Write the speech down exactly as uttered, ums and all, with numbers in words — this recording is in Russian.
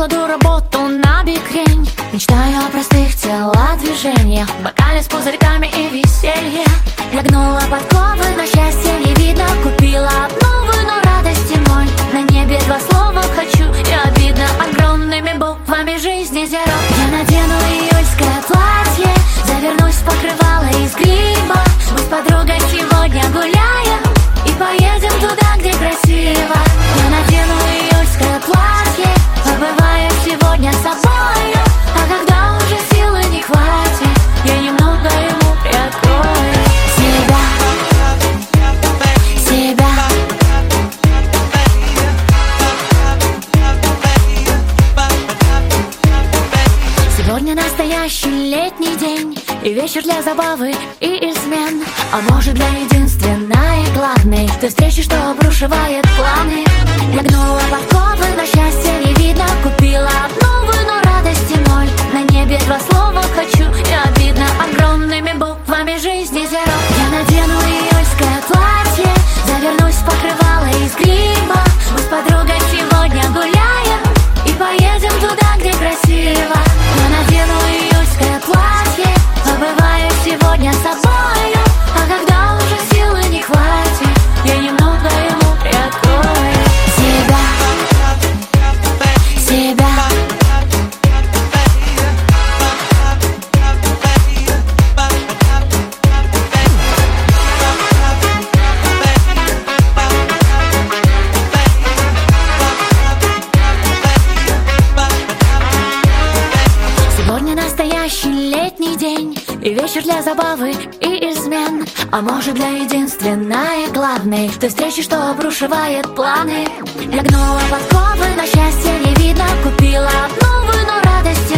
кладу работу на бикрень. Мечтаю о простых телодвижениях, бокале с пузырьками и веселье. Я гнула подковы, но счастья не видно. Купила обновы, но радости ноль. На небе два слова хочу, и обидно огромными буквами жизни зеро. Я надену июльское платье, завернусь в покрывало из гриба. Мы с подругой сегодня гуляем и поедем туда, где красиво. Я надену июльское платье, побываю сегодня собою. А когда уже силы не хватит, я немного ему приоткрою себя, себя. Сегодня настоящий летний день, и вечер для забавы и измен. А может, для единственной и главной той встречи, что обрушивает планы. Я гнула подковы, но счастья не видно. Купила обновы, но радости ноль. На небе два слова хочу, и обидно огромными буквами жизни зеро. Я надену июльское платье, завернусь в покрывало из гриба. Мы с подругой сегодня гуляем и поедем туда, где красиво. Я надену июльское платье, побываю сегодня собою. А когда уже силы не хватит, я немного ему приоткрою себя, себя. Сегодня настоящий летний день, и вечер для забавы и измен. А может, для единственной и главной той встречи, что обрушивает планы. Я гнула подковы, но счастья не видно. Купила обновы, но радости